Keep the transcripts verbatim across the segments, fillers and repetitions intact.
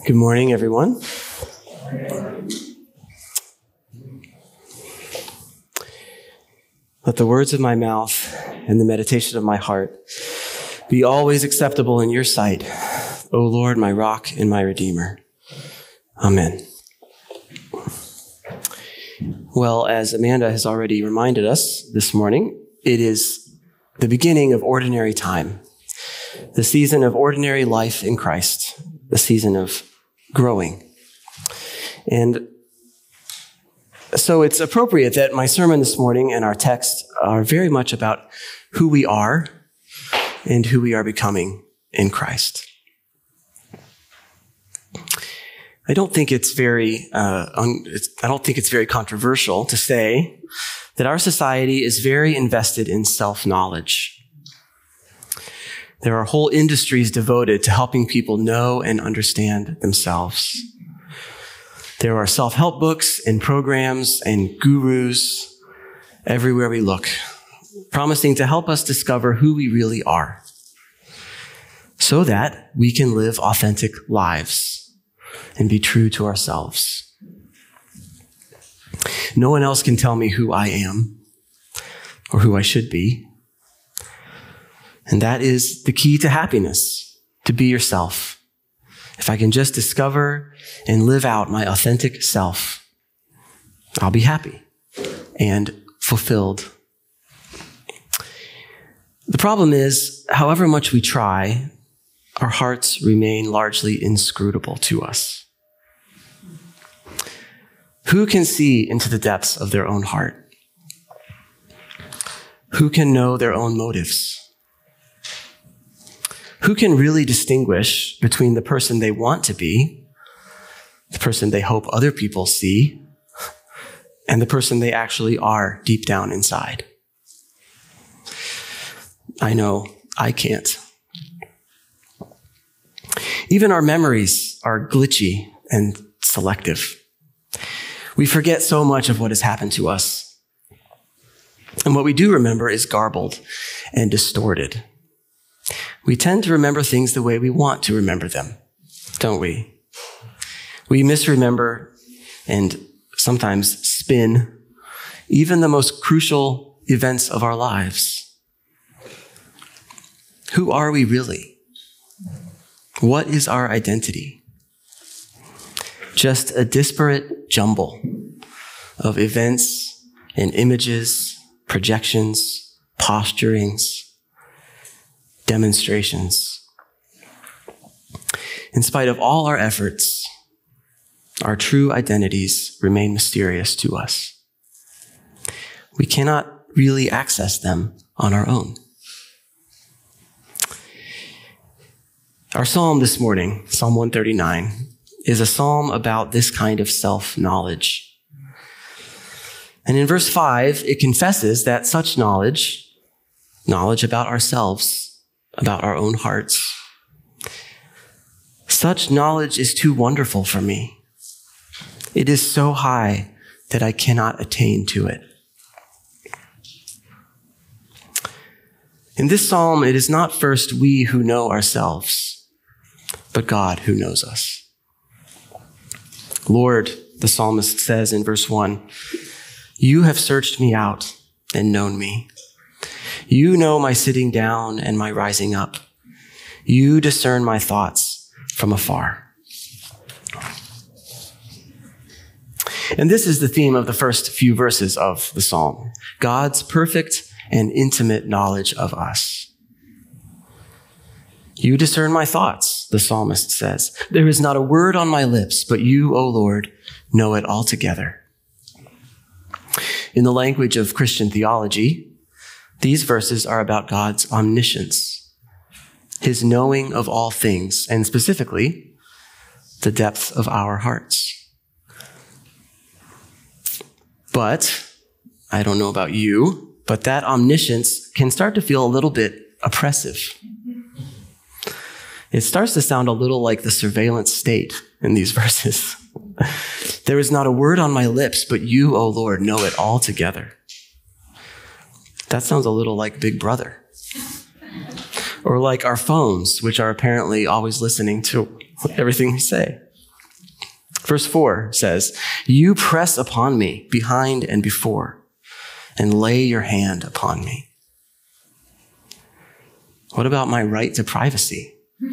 Good morning, everyone. Let the words of my mouth and the meditation of my heart be always acceptable in your sight, O Lord, my rock and my redeemer. Amen. Well, as Amanda has already reminded us this morning, it is the beginning of ordinary time, the season of ordinary life in Christ, the season of growing. And so it's appropriate that my sermon this morning and our text are very much about who we are and who we are becoming in Christ. I don't think it's very, uh, un- it's, I don't think it's very controversial to say that our society is very invested in self-knowledge. There are whole industries devoted to helping people know and understand themselves. There are self-help books and programs and gurus everywhere we look, promising to help us discover who we really are so that we can live authentic lives and be true to ourselves. No one else can tell me who I am or who I should be. And that is the key to happiness, to be yourself. If I can just discover and live out my authentic self, I'll be happy and fulfilled. The problem is, however much we try, our hearts remain largely inscrutable to us. Who can see into the depths of their own heart? Who can know their own motives? Who can really distinguish between the person they want to be, the person they hope other people see, and the person they actually are deep down inside? I know I can't. Even our memories are glitchy and selective. We forget so much of what has happened to us. And what we do remember is garbled and distorted. We tend to remember things the way we want to remember them, don't we? We misremember and sometimes spin even the most crucial events of our lives. Who are we really? What is our identity? Just a disparate jumble of events and images, projections, posturings, demonstrations. In spite of all our efforts, our true identities remain mysterious to us. We cannot really access them on our own. Our psalm this morning, Psalm one thirty-nine, is a psalm about this kind of self-knowledge. And in verse five, it confesses that such knowledge, knowledge about ourselves, about our own hearts, such knowledge is too wonderful for me. It is so high that I cannot attain to it. In this psalm, it is not first we who know ourselves, but God who knows us. Lord, the psalmist says in verse one, you have searched me out and known me. You know my sitting down and my rising up. You discern my thoughts from afar. And this is the theme of the first few verses of the psalm, God's perfect and intimate knowledge of us. You discern my thoughts, the psalmist says. There is not a word on my lips, but you, O Lord, know it altogether. In the language of Christian theology, these verses are about God's omniscience, his knowing of all things, and specifically, the depth of our hearts. But, I don't know about you, but that omniscience can start to feel a little bit oppressive. It starts to sound a little like the surveillance state in these verses. There is not a word on my lips, but you, O Lord, know it altogether. That sounds a little like Big Brother. Or like our phones, which are apparently always listening to everything we say. Verse four says, you press upon me behind and before, and lay your hand upon me. What about my right to privacy?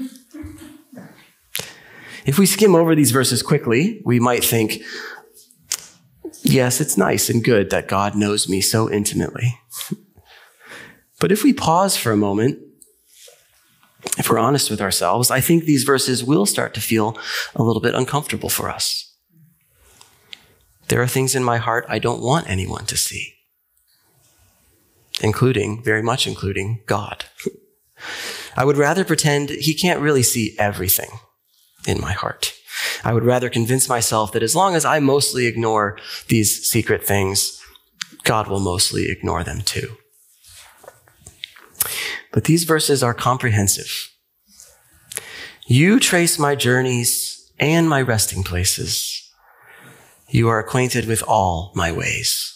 If we skim over these verses quickly, we might think, yes, it's nice and good that God knows me so intimately. But if we pause for a moment, if we're honest with ourselves, I think these verses will start to feel a little bit uncomfortable for us. There are things in my heart I don't want anyone to see, including, very much including, God. I would rather pretend he can't really see everything in my heart. I would rather convince myself that as long as I mostly ignore these secret things, God will mostly ignore them too. But these verses are comprehensive. You trace my journeys and my resting places. You are acquainted with all my ways.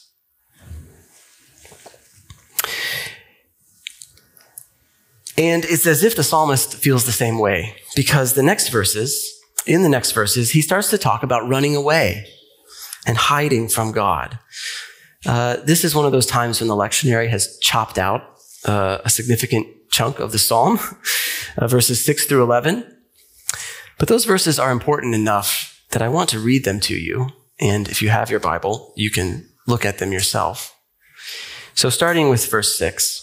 And it's as if the psalmist feels the same way, because the next verses, in the next verses, he starts to talk about running away and hiding from God. Uh, this is one of those times when the lectionary has chopped out uh, a significant chunk of the psalm, uh, verses six through eleven. But those verses are important enough that I want to read them to you. And if you have your Bible, you can look at them yourself. So starting with verse six.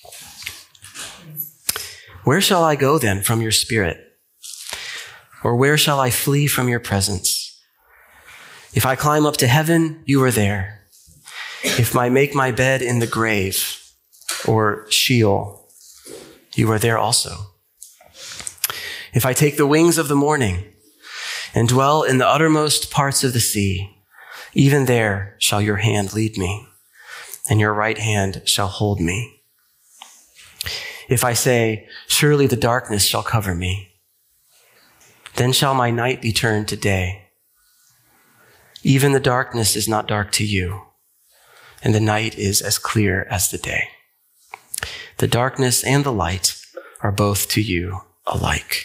Where shall I go then from your spirit? Or where shall I flee from your presence? If I climb up to heaven, you are there. If I make my bed in the grave or Sheol, you are there also. If I take the wings of the morning and dwell in the uttermost parts of the sea, even there shall your hand lead me, and your right hand shall hold me. If I say, surely the darkness shall cover me, then shall my night be turned to day. Even the darkness is not dark to you, and the night is as clear as the day. The darkness and the light are both to you alike.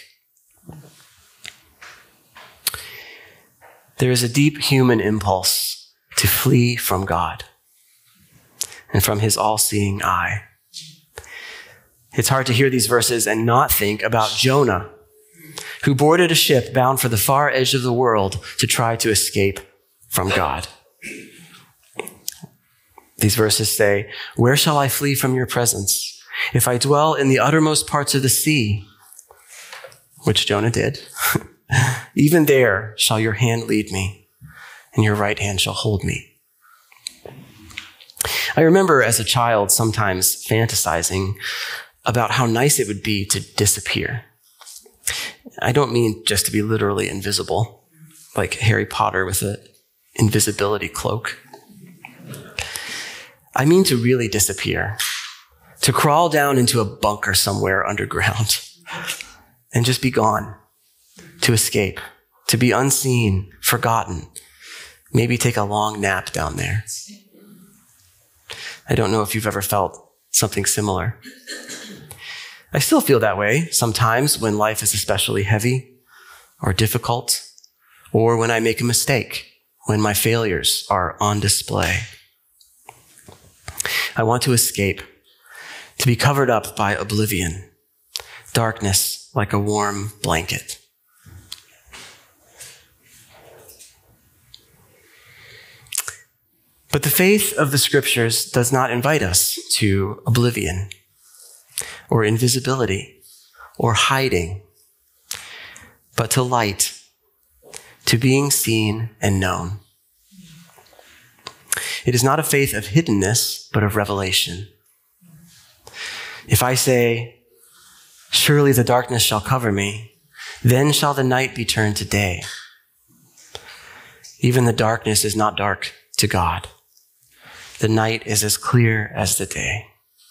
There is a deep human impulse to flee from God and from his all-seeing eye. It's hard to hear these verses and not think about Jonah, who boarded a ship bound for the far edge of the world to try to escape from God. These verses say, where shall I flee from your presence? If I dwell in the uttermost parts of the sea, which Jonah did, even there shall your hand lead me, and your right hand shall hold me. I remember as a child sometimes fantasizing about how nice it would be to disappear. I don't mean just to be literally invisible, like Harry Potter with an invisibility cloak. I mean to really disappear, to crawl down into a bunker somewhere underground and just be gone, to escape, to be unseen, forgotten, maybe take a long nap down there. I don't know if you've ever felt something similar. I still feel that way sometimes when life is especially heavy or difficult, or when I make a mistake, when my failures are on display. I want to escape, to be covered up by oblivion, darkness like a warm blanket. But the faith of the scriptures does not invite us to oblivion, or invisibility, or hiding, but to light, to being seen and known. It is not a faith of hiddenness, but of revelation. If I say, surely the darkness shall cover me, then shall the night be turned to day. Even the darkness is not dark to God. The night is as clear as the day.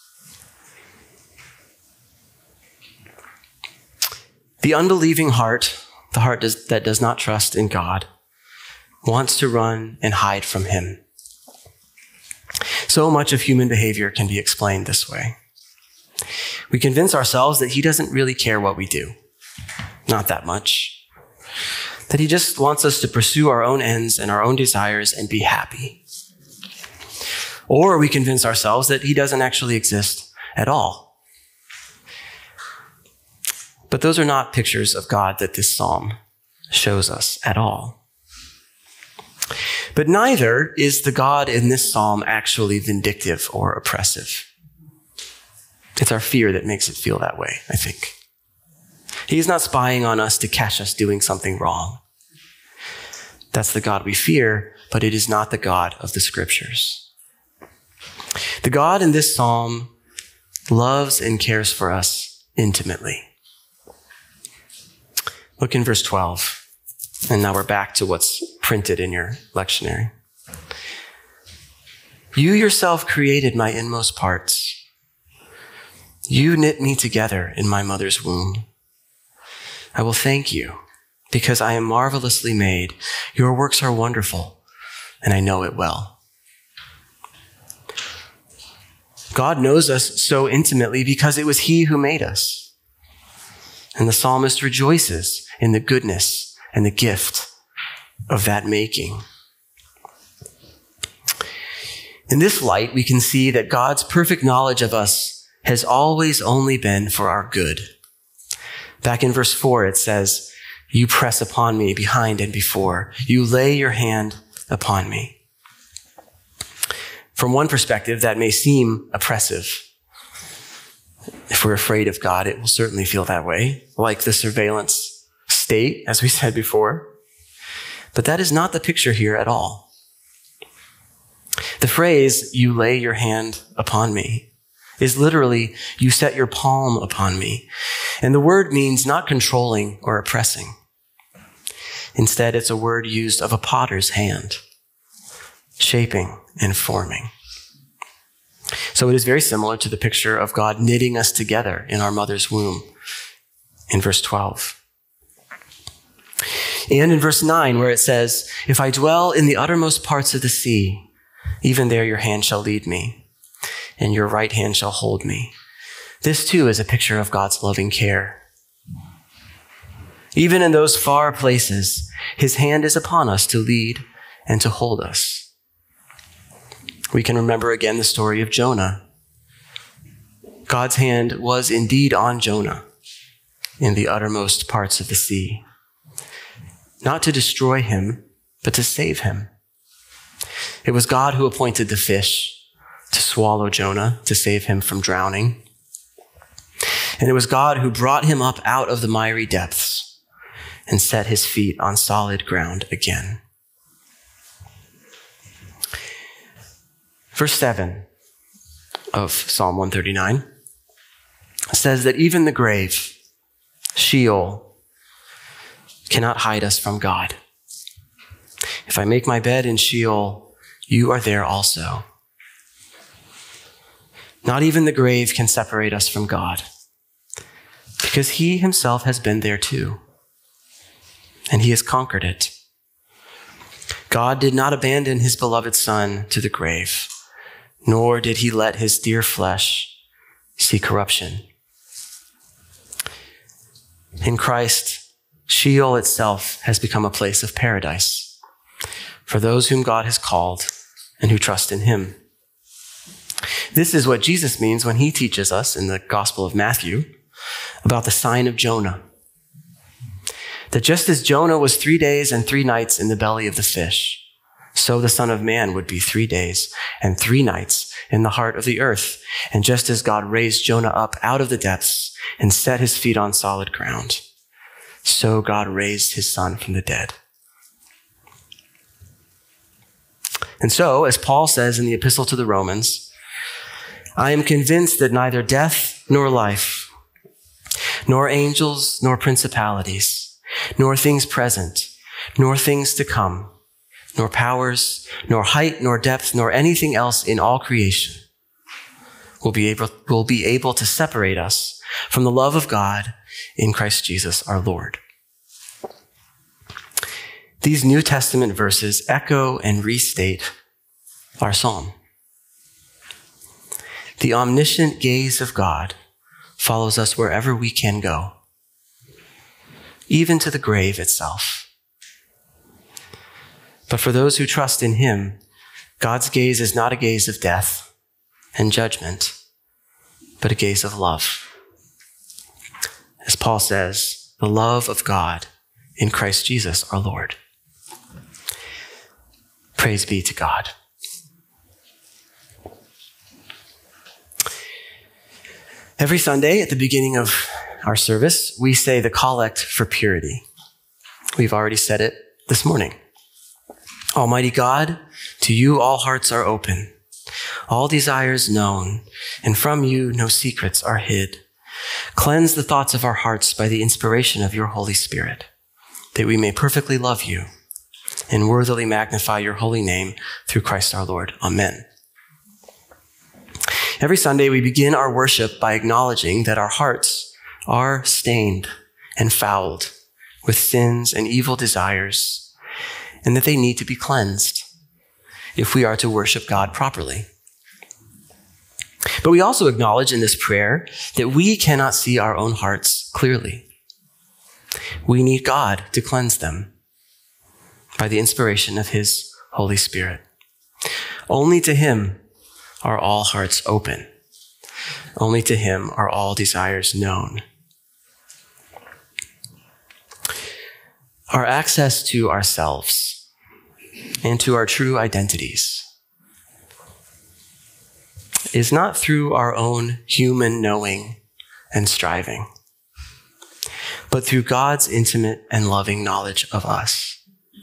The unbelieving heart, the heart does, that does not trust in God, wants to run and hide from him. So much of human behavior can be explained this way. We convince ourselves that he doesn't really care what we do. Not that much. That he just wants us to pursue our own ends and our own desires and be happy. Or we convince ourselves that he doesn't actually exist at all. But those are not pictures of God that this psalm shows us at all. But neither is the God in this psalm actually vindictive or oppressive. It's our fear that makes it feel that way, I think. He's not spying on us to catch us doing something wrong. That's the God we fear, but it is not the God of the scriptures. The God in this psalm loves and cares for us intimately. Look in verse twelve. And now we're back to what's printed in your lectionary. You yourself created my inmost parts. You knit me together in my mother's womb. I will thank you because I am marvelously made. Your works are wonderful, and I know it well. God knows us so intimately because it was he who made us. And the psalmist rejoices in the goodness and the gift of that making. In this light, we can see that God's perfect knowledge of us has always only been for our good. Back in verse four, it says, you press upon me behind and before. You lay your hand upon me. From one perspective, that may seem oppressive. If we're afraid of God, it will certainly feel that way, like the surveillance state, as we said before. But that is not the picture here at all. The phrase, you lay your hand upon me, is literally, you set your palm upon me. And the word means not controlling or oppressing. Instead, it's a word used of a potter's hand, shaping and forming. So it is very similar to the picture of God knitting us together in our mother's womb in verse twelve. And in verse nine, where it says, if I dwell in the uttermost parts of the sea, even there your hand shall lead me, and your right hand shall hold me. This too is a picture of God's loving care. Even in those far places, his hand is upon us to lead and to hold us. We can remember again the story of Jonah. God's hand was indeed on Jonah in the uttermost parts of the sea. Not to destroy him, but to save him. It was God who appointed the fish to swallow Jonah, to save him from drowning. And it was God who brought him up out of the miry depths and set his feet on solid ground again. Verse seven of Psalm one thirty-nine says that even the grave, Sheol, cannot hide us from God. If I make my bed in Sheol, you are there also. Not even the grave can separate us from God, because he himself has been there too, and he has conquered it. God did not abandon his beloved Son to the grave, nor did he let his dear flesh see corruption. In Christ, Sheol itself has become a place of paradise for those whom God has called and who trust in him. This is what Jesus means when he teaches us in the Gospel of Matthew about the sign of Jonah. That just as Jonah was three days and three nights in the belly of the fish, so the Son of Man would be three days and three nights in the heart of the earth. And just as God raised Jonah up out of the depths and set his feet on solid ground, so God raised his Son from the dead. And so, as Paul says in the Epistle to the Romans, I am convinced that neither death nor life, nor angels nor principalities, nor things present, nor things to come, nor powers, nor height, nor depth, nor anything else in all creation will be able, will be able to separate us from the love of God in Christ Jesus our Lord. These New Testament verses echo and restate our psalm. The omniscient gaze of God follows us wherever we can go, even to the grave itself. But for those who trust in him, God's gaze is not a gaze of death and judgment, but a gaze of love. As Paul says, the love of God in Christ Jesus our Lord. Praise be to God. Every Sunday at the beginning of our service, we say the collect for purity. We've already said it this morning. Almighty God, to you all hearts are open, all desires known, and from you no secrets are hid. Cleanse the thoughts of our hearts by the inspiration of your Holy Spirit, that we may perfectly love you and worthily magnify your holy name through Christ our Lord. Amen. Every Sunday, we begin our worship by acknowledging that our hearts are stained and fouled with sins and evil desires, and that they need to be cleansed if we are to worship God properly. But we also acknowledge in this prayer that we cannot see our own hearts clearly. We need God to cleanse them by the inspiration of his Holy Spirit. Only to him are all hearts open. Only to him are all desires known. Our access to ourselves and to our true identities is not through our own human knowing and striving, but through God's intimate and loving knowledge of us.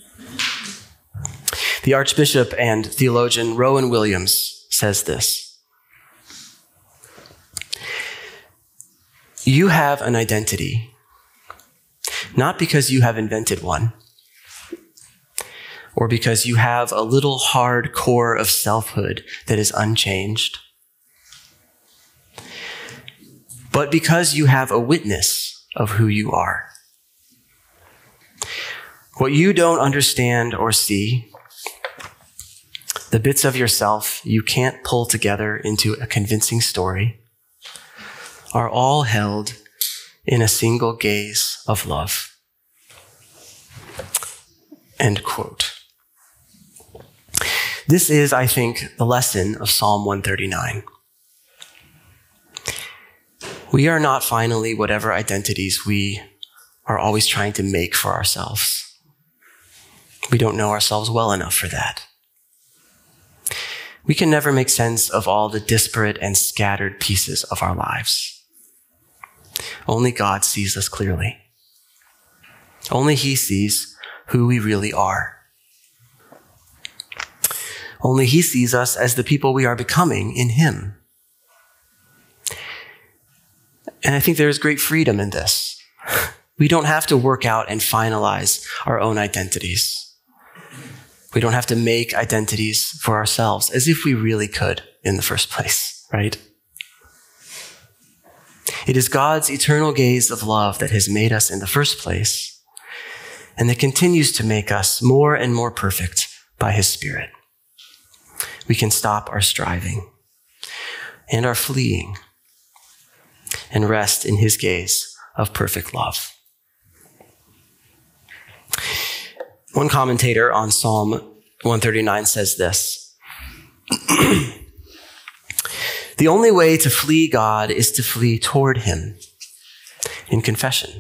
The Archbishop and theologian Rowan Williams says this: you have an identity, not because you have invented one, or because you have a little hard core of selfhood that is unchanged, but because you have a witness of who you are. What you don't understand or see, the bits of yourself you can't pull together into a convincing story, are all held in a single gaze of love. End quote. This is, I think, the lesson of Psalm one thirty-nine. We are not finally whatever identities we are always trying to make for ourselves. We don't know ourselves well enough for that. We can never make sense of all the disparate and scattered pieces of our lives. Only God sees us clearly. Only he sees who we really are. Only he sees us as the people we are becoming in him. And I think there is great freedom in this. We don't have to work out and finalize our own identities. We don't have to make identities for ourselves, as if we really could in the first place, right? It is God's eternal gaze of love that has made us in the first place, and that continues to make us more and more perfect by his Spirit. We can stop our striving and our fleeing and rest in his gaze of perfect love. One commentator on Psalm one thirty-nine says this: the only way to flee God is to flee toward him in confession.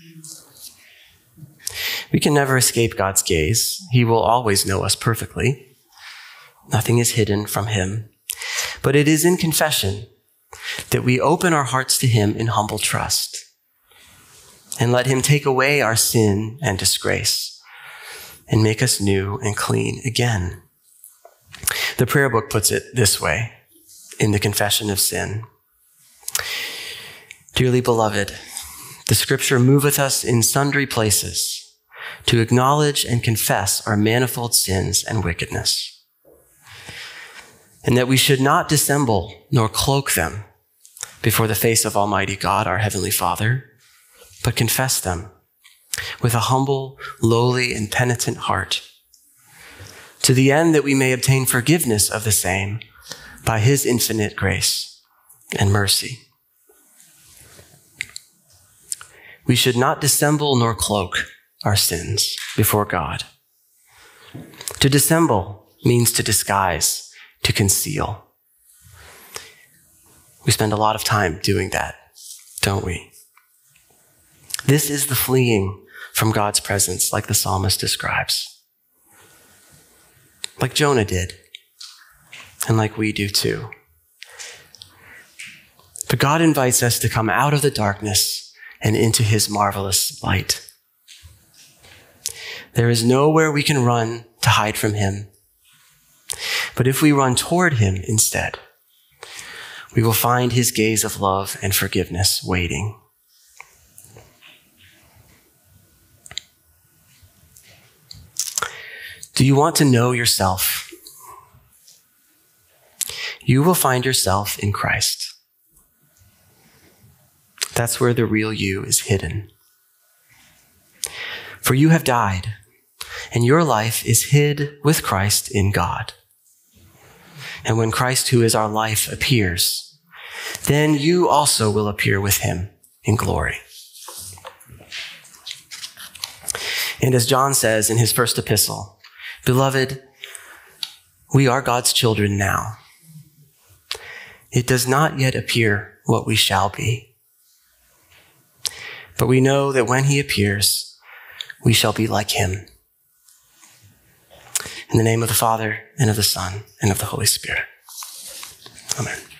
We can never escape God's gaze. He will always know us perfectly. Nothing is hidden from him. But it is in confession that we open our hearts to him in humble trust and let him take away our sin and disgrace and make us new and clean again. The prayer book puts it this way in the confession of sin: dearly beloved, the scripture moveth us in sundry places to acknowledge and confess our manifold sins and wickedness, and that we should not dissemble nor cloak them before the face of Almighty God, our Heavenly Father, but confess them with a humble, lowly, and penitent heart, to the end that we may obtain forgiveness of the same by his infinite grace and mercy. We should not dissemble nor cloak our sins before God, To dissemble means to disguise, to conceal. We spend a lot of time doing that, don't we? This is the fleeing from God's presence, like the psalmist describes. Like Jonah did, and like we do too. But God invites us to come out of the darkness and into his marvelous light. There is nowhere we can run to hide from him. But if we run toward him instead, we will find his gaze of love and forgiveness waiting. Do you want to know yourself? You will find yourself in Christ. That's where the real you is hidden. For you have died, and your life is hid with Christ in God. And when Christ, who is our life, appears, then you also will appear with him in glory. And as John says in his first epistle, beloved, we are God's children now. It does not yet appear what we shall be. But we know that when he appears, we shall be like him. In the name of the Father, and of the Son, and of the Holy Spirit. Amen.